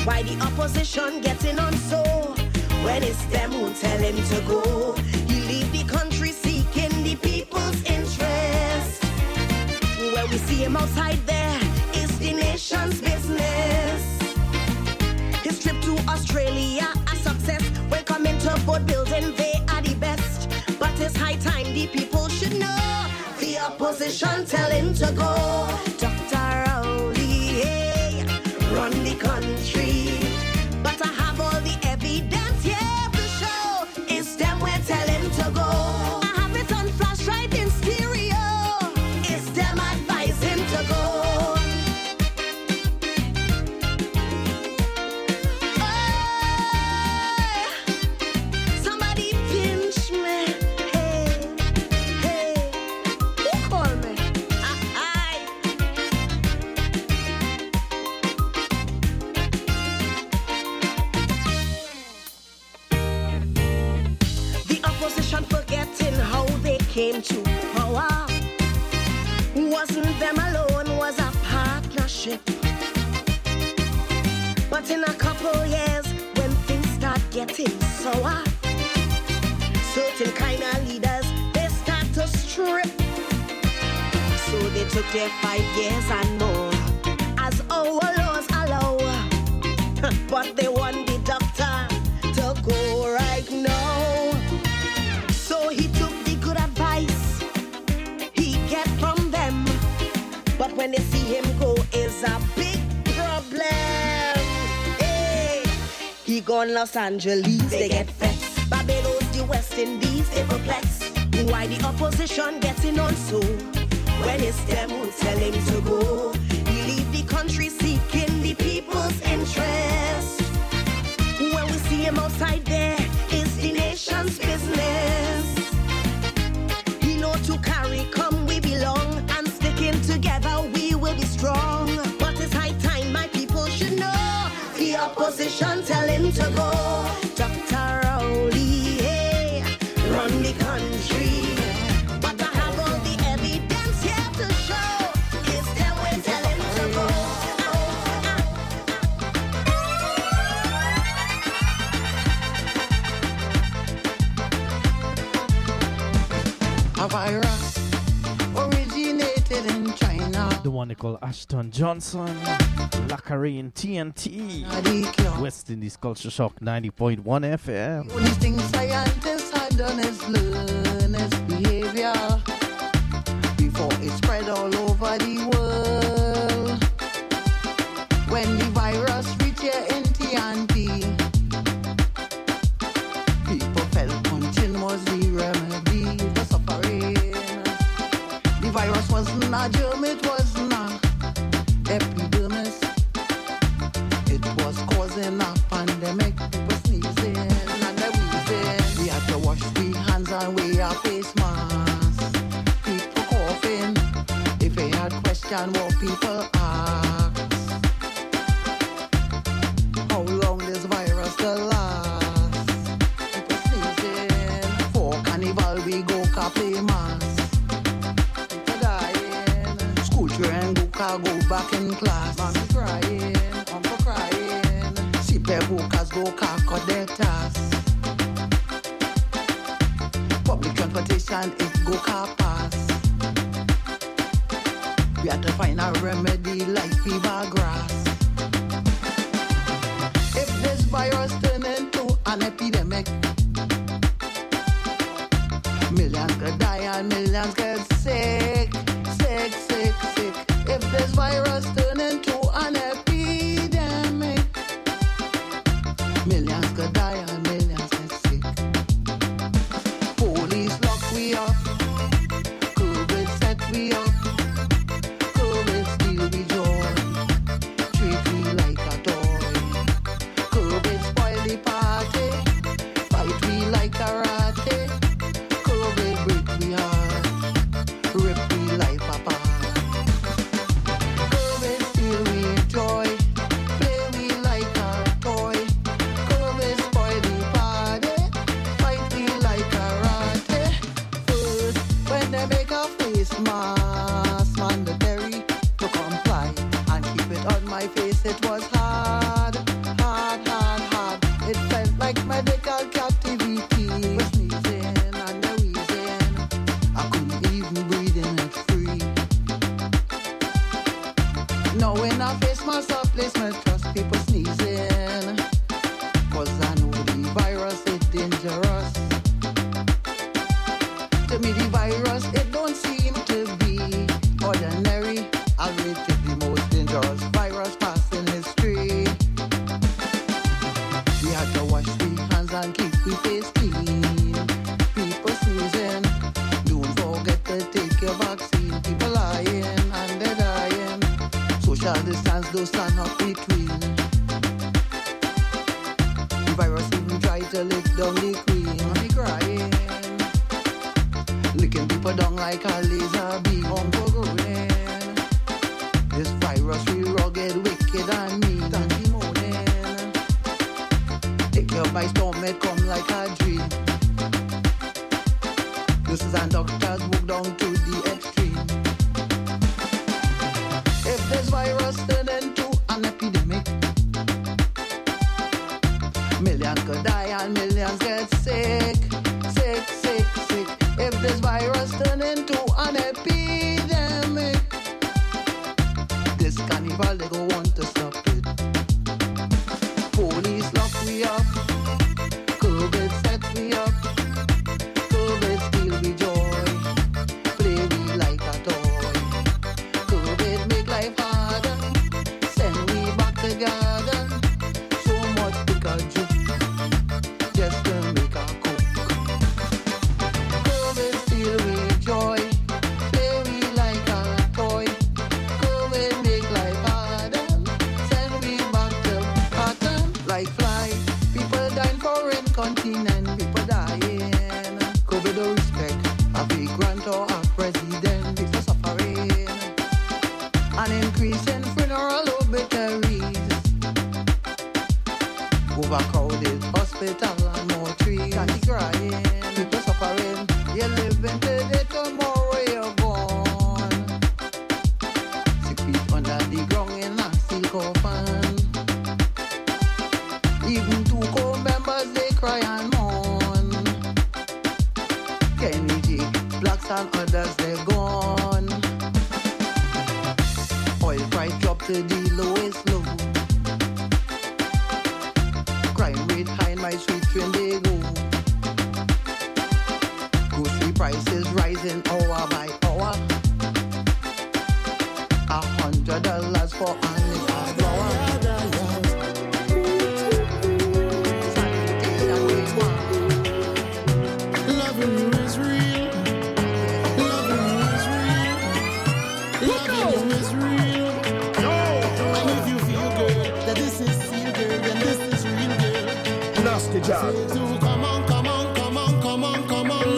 Why the opposition getting on so? When it's them who tell him to go. He leave the country seeking the people's interest. When we see him outside there, it's the nation's business. His trip to Australia, a success. When coming to boat building, they are the best. But it's high time the people should know. The opposition tell him to go. Dr. Rowley, hey, run the country. But I have all the evidence here to show. It's them we tell him to go. I have it on flash right in stereo. It's them advise him to go. Forgetting how they came to power. Wasn't them alone, was a partnership. But in a couple years, when things start getting sour, certain kind of leaders, they start to strip. So they took their 5 years and more, as our laws allow. But they want the doctor to go right now. So he took the good advice he get from them. But when they see him go, is a big problem. Hey, he gone Los Angeles, they get vexed. Barbados, the West Indies, they perplexed. Why the opposition getting on so? When it's them who tell him to go. He leave the country seeking the people's interest. When we see him outside there, it's the nation's business. He know to carry, come we belong, and sticking together we will be strong. But it's high time my people should know. The opposition tell him to go. Dr. Rowley, hey, run the country. But I have all the evidence here to show. It's them we tell him to go. A virus originated in China. The one they call Ashton Johnson, Lacarine TNT, West Indies Culture Shock 90.1 FM. The only thing scientists had done is learn its behavior before it spread all over the world. When the virus reached here in TNT, people felt punching was the remedy for suffering. The virus wasn't a germ, it was not epidermis. It was causing a pandemic. People sneezing and they wheezing. We had to wash the hands and wear a face mask. People coughing. If they had question, what people ask. How long this virus will last? People sneezing. For carnival we go play mask. Children go back in class. Mommy crying, uncle crying. See workers go cut their tasks. Public transportation it go car pass. We had to find a remedy like fever grass. If this virus turn into an epidemic, millions could die and millions get sick. Sick, sick, sick. If this virus turn into an epidemic, millions could die and millions get sick. Police lock we up, COVID set we up, COVID steal we joy, treat we like a toy. COVID spoil the party, fight we like karate, COVID break we heart. people sneezing, 'cause I know the virus is dangerous. To me the virus, it don't seem to be ordinary. I'll rate it the most dangerous virus passing history. We had to wash we hands and keep we face clean. People sneezing, don't forget to take your vaccine. People lying and they're dying. Social distance, don't stand up between. The virus even try to lick down the queen. And he crying, licking people down like a laser beam. Uncle going, this virus real rugged, wicked and mean. And he moaning, take your by storm, it come like a dream. Nurses and doctors walk down to the extreme. If this virus turn into an epidemic, millions could die and millions get sick, sick, sick, sick. If this virus turn into an epidemic, this carnival they go want to stop it. Police lock me up, COVID set me up, COVID steal me joy, play me like a toy. COVID make life harder, send me back together. So much Pikachu, just to make a cook. COVID steal me joy, play me like a toy. COVID make life harder, send me back to pattern like fly. People dying foreign continent, people dying. COVID don't respect a big grant or a president. People suffering, an increase in funeral obituaries, overcrowded hospital and more trees. And he crying, people suffering. You're living today, tomorrow you're gone. 6 feet under the ground in a steel coffin. Even two co-members, they cry and mourn. Kenny G, blacks and others, they're gone. Oil price dropped to the lowest low. Crime rate high in my street when they go. Grocery prices rising hour by hour. $100 for an acre flour. Sanitation waste. Loving you is real. Loving you is real. Loving you is real. And if you feel good, that this is real good, then this is real good. Nasty job. So come on, come on, come on, come on, come on.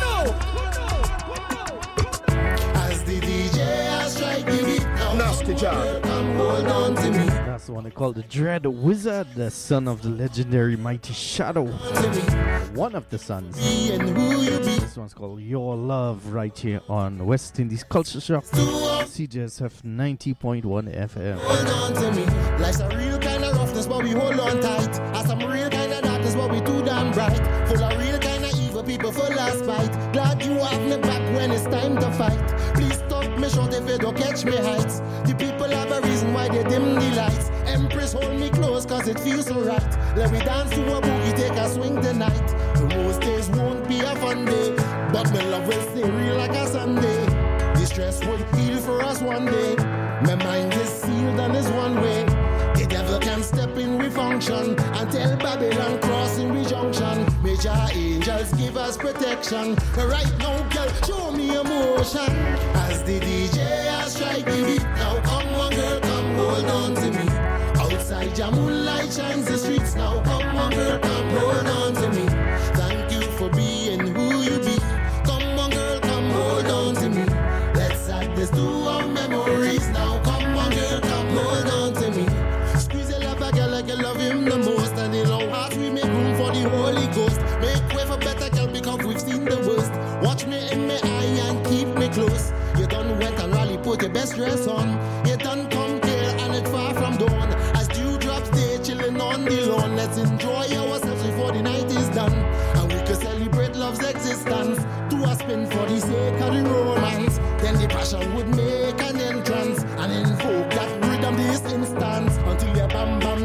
As the DJ has strike the beat now. Nasty job. Come hold on to me. That's the one they call the Dread Wizard, the son of the legendary Mighty Shadow. One of the sons. Be and who you be. This one's called Your Love right here on West Indies Culture Shock. CJSF 90.1 FM. Hold on to me. Life's a real kind of roughness, but we hold on tight. As some real kind of darkness, but we too damn bright. Full of real kind of evil people, full of spite. Glad you have me back when it's time to fight. Please stop me short if you don't catch me heights. The people have a reason why they dim the lights. Empress, hold me close, cause it feels so right. Let me dance to a boogie, take a swing tonight. The most days won't be a fun day, but my love will stay real like a Sunday. The stress will heal for us one day. My mind is sealed and is one way. The devil can step in, we function, until Babylon crossing we junction. Major angels give us protection. Right now, girl, show me emotion. As the DJ has strike the beat, now come on, girl, come hold on to me. Outside your moonlight shines the streets, now come on, girl, come hold on to me. Thank you for being who you be. Come on, girl, come hold on to me. Let's add this to our memories. Now come on, girl, come hold on to me. Squeeze your love a girl like you love him the most. And in our hearts we make room for the Holy Ghost. Make way for better girl because we've seen the worst. Watch me in my eye and keep me close. You done went and rally, put your best dress on. You done come clear and it's far from dawn. As dewdrops stay chilling on the lawn. Let's enjoy ourselves before the night is done. And we can celebrate love's existence. Do a spin for the sake of the romance. Then the passion would make an entrance and invoke that rhythm this instance. Until your bam bam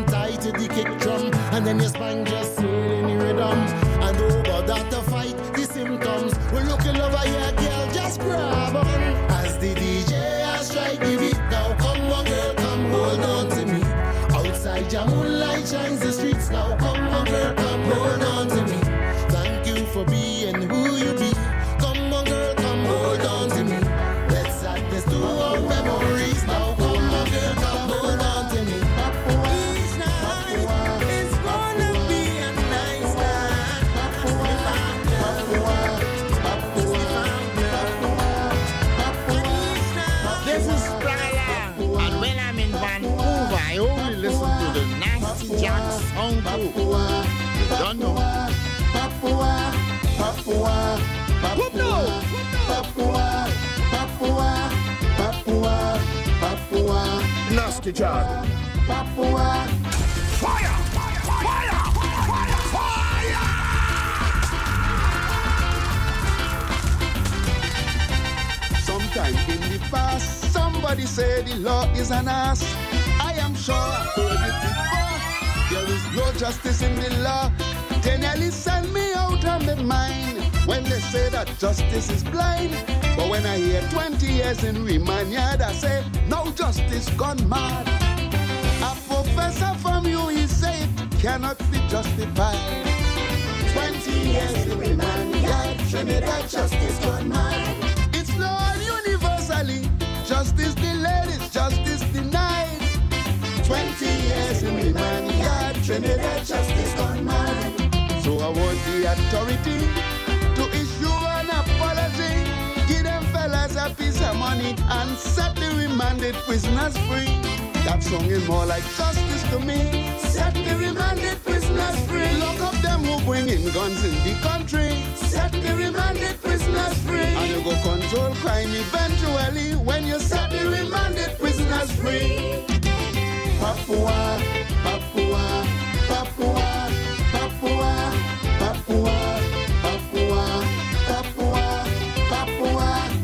to the kick drum, and then your spine just swell in the rhythm. And over that to fight the symptoms. We're looking over here, girl, just grab on. As the DJ has strike the beat, now come on, girl, come hold on to me. Outside your moonlight shines the streets, now come on, girl, come hold on to me. Thank you for being who you be. Come on, girl, come hold on to me. Let's add this to our memories. Now come on, girl, come hold on to me. Each night is gonna be a nice night. This is Brian, and when I'm in Vancouver, I only listen to the Nasty Jack Sound Group. You don't know. Nasty Jack. Fire! Fire! Sometime in the past, somebody said the law is an ass. I am sure I've heard it before. There is no justice in the law. They nearly send me out of my mind when they say that justice is blind. But when I hear 20 years in remand yard, I say, no justice gone mad. A professor from you, he said, cannot be justified. 20 years in remand yard, Trinidad justice gone mad. It's law universally, justice delayed is justice denied. 20 years in remand yard, Trinidad justice gone mad. So I want the authority to issue an apology. Give them fellas a piece of money and set the remanded prisoners free. That song is more like justice to me. Set the remanded prisoners free. Lock up them who bring in guns in the country. Set the remanded prisoners free. And you go control crime eventually when you set the remanded prisoners free. Papua, Papua, Papua, Papua, Papua, Papua, Papua, Papua.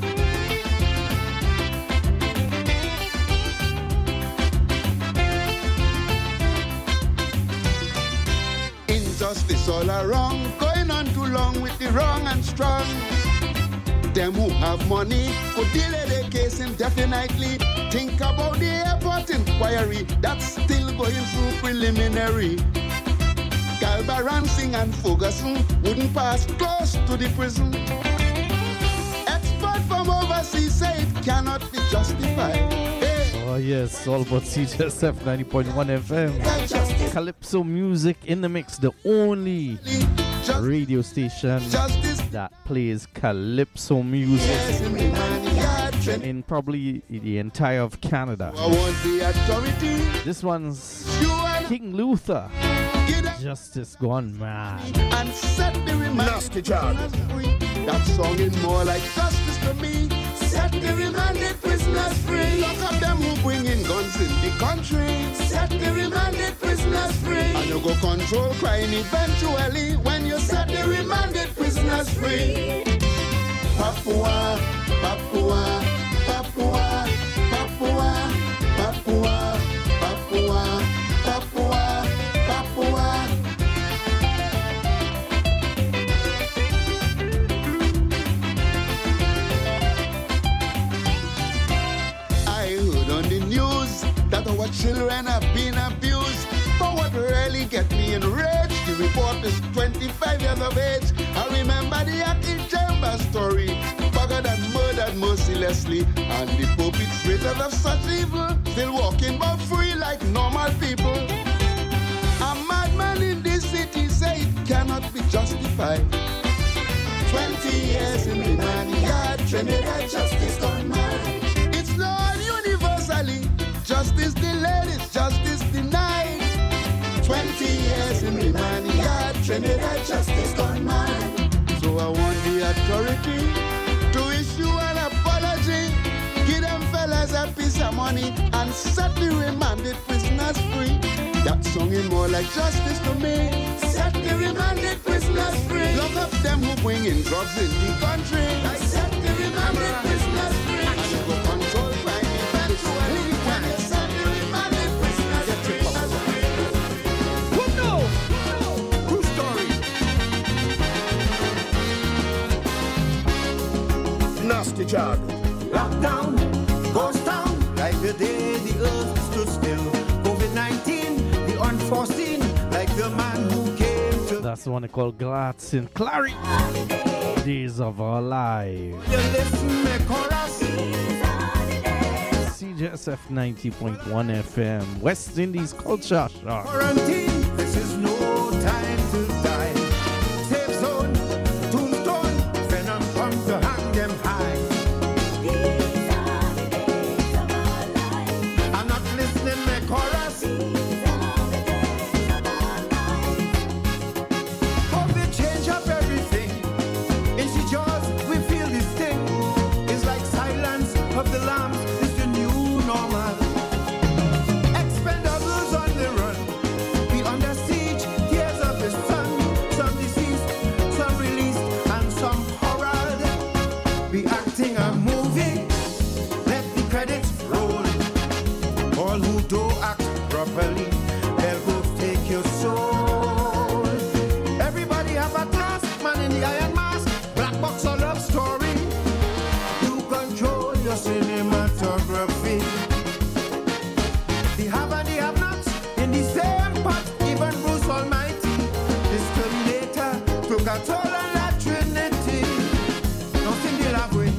Injustice all around, going on too long with the wrong and strong. Them who have money could delay their case indefinitely. Think about the airport inquiry that's still going through preliminary. Galba, Ransing and Ferguson wouldn't pass close to the prison. Expert from overseas say it cannot be justified. Hey. Oh yes, all about CJSF 90.1 FM. Calypso music in the mix, the only radio station that plays Calypso music in probably the entire of Canada. This one's King Luther. Justice gone mad. And set the Nasty Jack. That song is more like justice to me. Set the remanded prisoners free. Lock up them who bring in guns in the country. Set the remanded prisoners free. And you go control crime eventually when you set the remanded prisoners free. Papua, Papua, Papua, Papua, Papua, Papua, Papua, Papua. That our children have been abused. But what really gets me enraged, the report is 25 years of age. I remember the Akin Chamber story, buggered and murdered mercilessly. And the perpetrators of such evil still walking but free like normal people. A madman in this city say it cannot be justified. 20 years in remand yard, Trinidad justice gone mad. It's law universally. Justice delayed is justice denied. 20 years in remand yard, Trinidad justice gone mad. So I want the authority to issue an apology. Give them fellas a piece of money and set the remanded prisoners free. That song is more like justice to me. Set the remanded prisoners free. Lock up them who bring in drugs in the country. I set the remanded prisoners free. And you go control crime eventually. multi-charge. Lockdown, ghost town, like the day the earth stood still. COVID-19, the unforeseen, like the man who came to. That's the one they call Gladys and Clary. Days of Our Lives. You listen, me chorus. CJSF 90.1 FM, West Indies Culture Shock. Quarantine, this is no time to die. Safe zone, tombstone, venom come to hang them high. These are the days of our lives. I'm not listening, me chorus. These are the days of our lives. COVID change up everything. In she jaws, we feel this thing. It's like silence of the lambs. It's the new normal. Expendables on the run. We under siege. Tears of the sun. Some deceased, some released, and some horror. We acting a movie. Let the credits roll. All who do act properly, they'll both take your soul. Everybody have a task, man in the iron mask. Black box or love story. You control your cinematography. The have and the have nots in the same pot. Even Bruce Almighty, this Terminator, took a toll on that Trinity. Nothing will have way.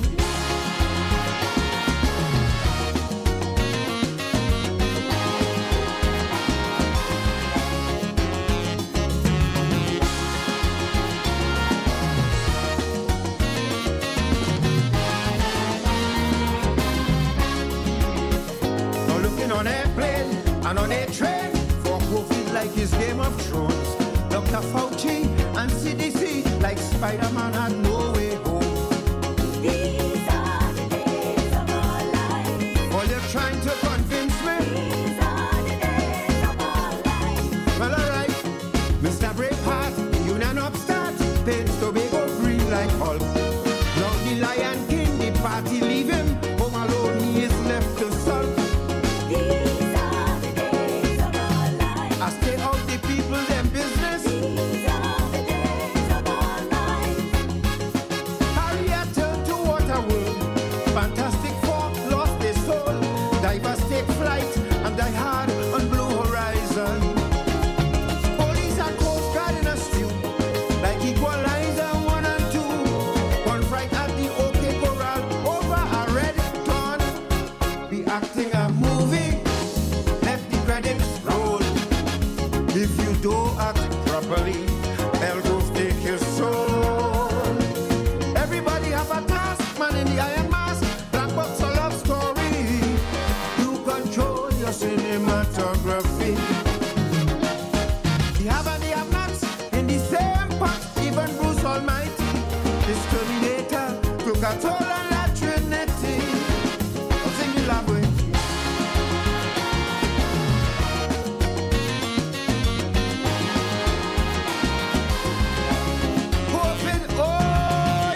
Now looking on airplane and on a train for COVID like his Game of Thrones. Dr. Fauci and CDC like Spider-Man had no way home. These are the days of our lives. All you're trying to convince me. These are the days of our lives. Well, alright, Mr. Braveheart, the Union upstart, paints Tobago green like Hulk. Now the Lion King, the party leave him, home alone he is left to sulk. These are the days of our lives. I stay out the people, them business. These are the days of our lives. Harriet turned to Waterworld. Fantastic Four lost their soul. Divers take flight and die hard on Blue Horizon. Police and Coast Guard in a stew, like Equalizer 1 and 2. One fright at the OK Corral over a red dawn. Be acting a movie, let the credits roll. If you don't act properly, they'll go take your soul. Everybody have a task, man in the iron mask. Black box or love story. You control your cinematography. The have and the have nots in the same pot. Even Bruce Almighty, this Terminator, took a toll on that Trinity. I'll sing the love way. Open, oh,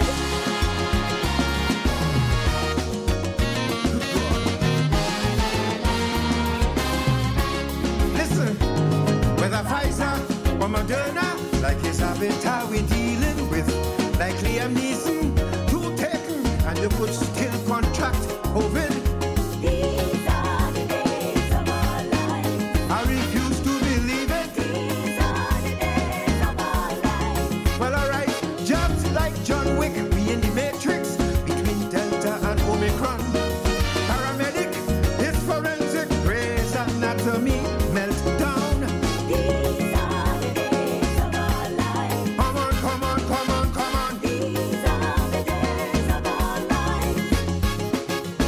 listen, whether Pfizer or Moderna, like his avatar we dealing with, like Liam Neeson, too taken, and you could still contract COVID. These are the days of our lives. I refuse to believe it. These are the days of our lives. Well, alright, jobs like John Wick, we in the Matrix, between Delta and Omicron. Paramedic, his forensic, Grey's Anatomy, meltdown. These are the days of our lives. Come on, come on, come on, come on. These are the days of our lives.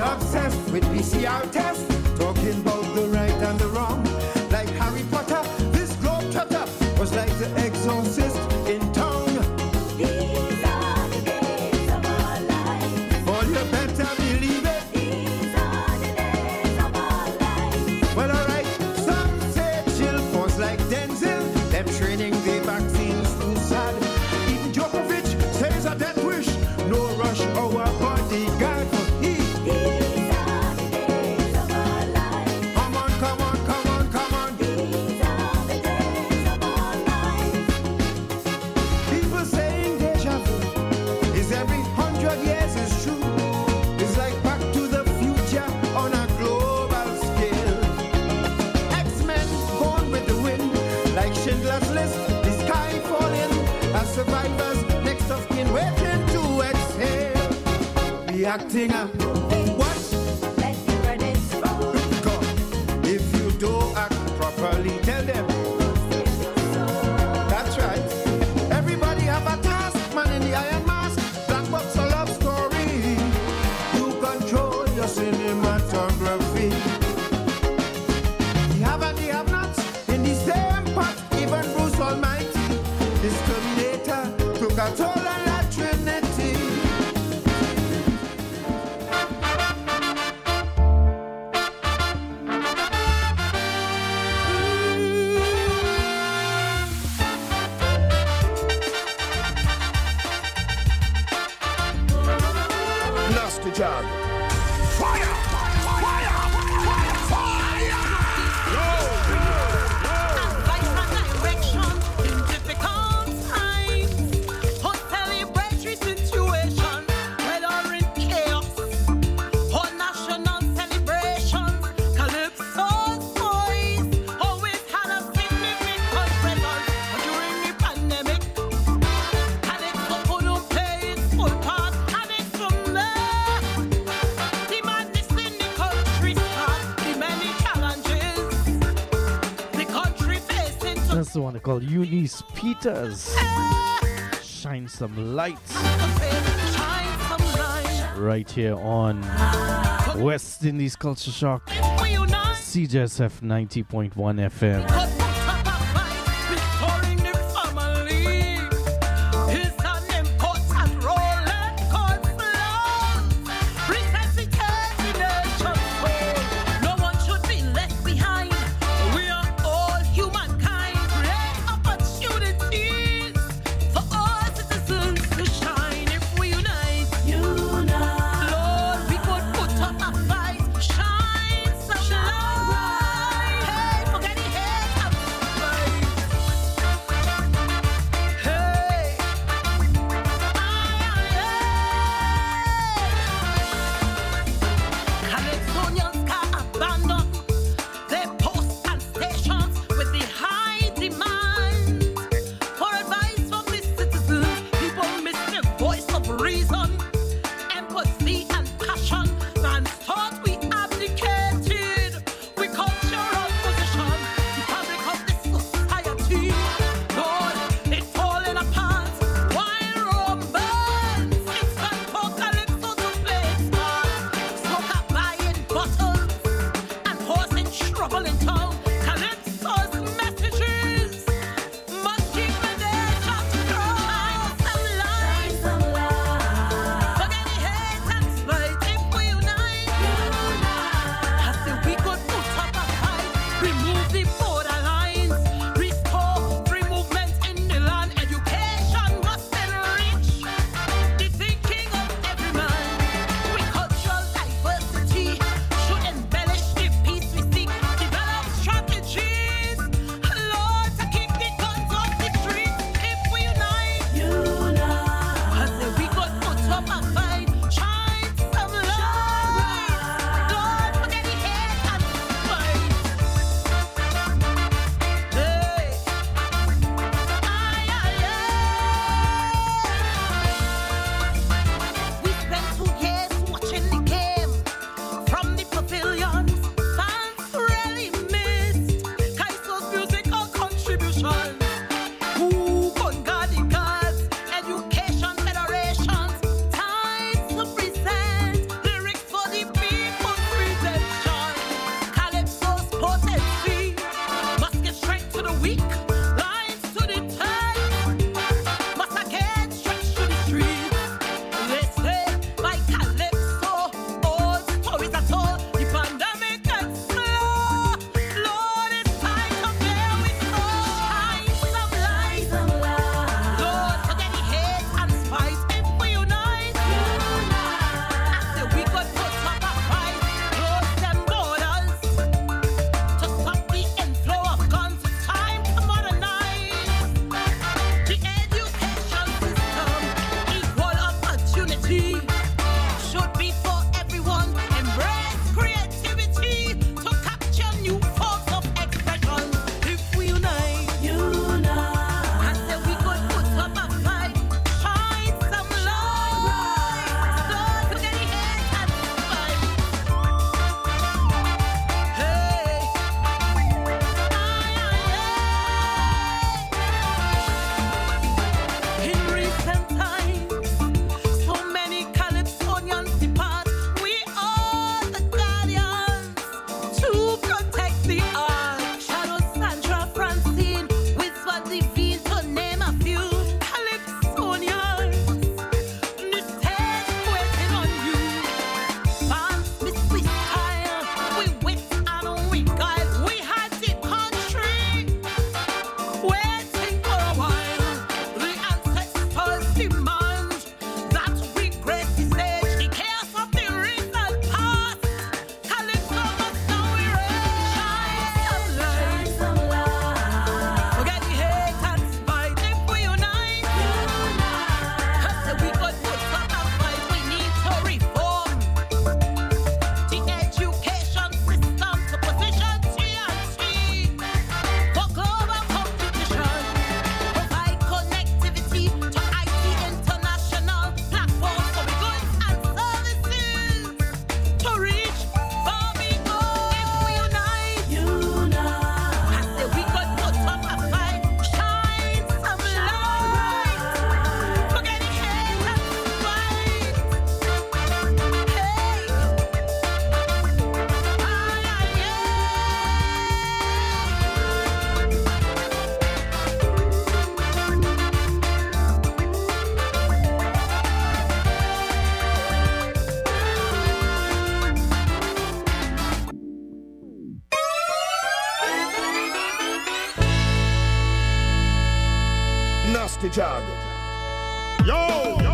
obsessed with PCR tests, talking about the right and the wrong. Like Harry Potter, this globetrotter was like the exorcist in town. These are the days of our life. Oh, you better believe it. These are the days of our life. Well, alright, some say chill force like Denzel, them training the vaccines too sad. Even Djokovic says a death wish, no rush our bodyguard for he. These are the days of our life. Come on, come on, come on, come on. These are the days of our life. People saying deja vu is every 100 years is true. It's like Back to the Future on a global scale. X-Men gone with the wind, like Schindler's List, the sky falling, as survivors next of kin waiting to exhale. Reacting up. What? Let the credits roll. God, if you don't act properly, tell them. That's right. Everybody have a task, man in the iron mask. Black box a love story. You control your cinematography. The have and the have-nots in the same pot. Even Bruce Almighty, this Terminator, took a toll on that Trinity. Nasty job. Fire! Fire! Fire! That's the one called Eunice Peters. Shine some lights. Right here on West Indies Culture Shock. CJSF 90.1 FM. Shine some light. Hey, forget it, hey, jag. Yo, yo.